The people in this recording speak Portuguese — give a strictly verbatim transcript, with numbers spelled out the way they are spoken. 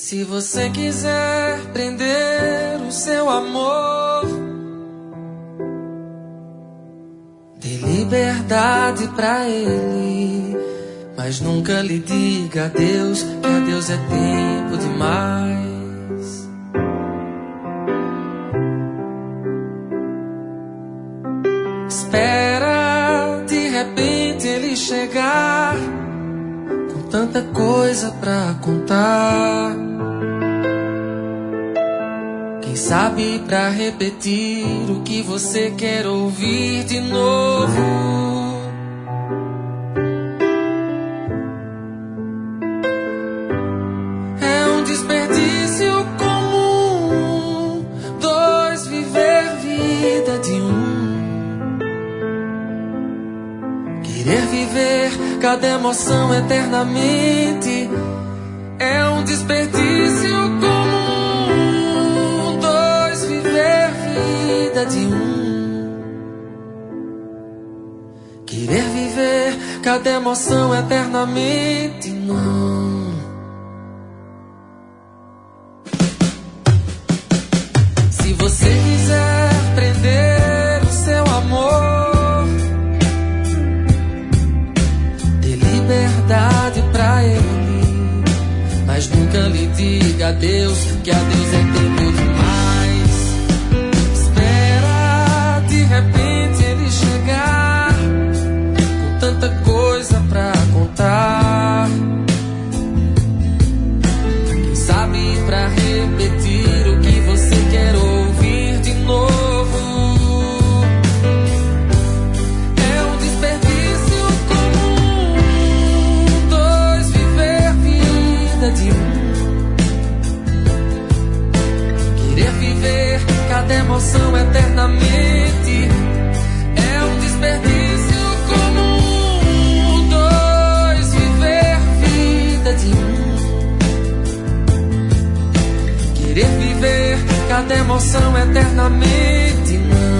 Se você quiser prender o seu amor, dê liberdade pra ele, mas nunca lhe diga adeus, que adeus é tempo demais. Espera de repente ele chegar com tanta coisa pra contar. Quem sabe pra repetir o que você quer ouvir de novo. É um desperdício comum dois viver vida de um. Querer viver cada emoção eternamente é um desperdício comum. Dois viver vida de um. Querer viver cada emoção eternamente não. Se você quiser prender o seu amor, liberdade pra ele, mas nunca lhe diga adeus, que adeus é tempo demais. Espera de repente ele chegar com tanta coisa pra contar. Quem sabe pra repetir o que você quer ouvir de novo. Querer viver cada emoção eternamente é um desperdício comum. Dois viver vida de um. Querer viver cada emoção eternamente não.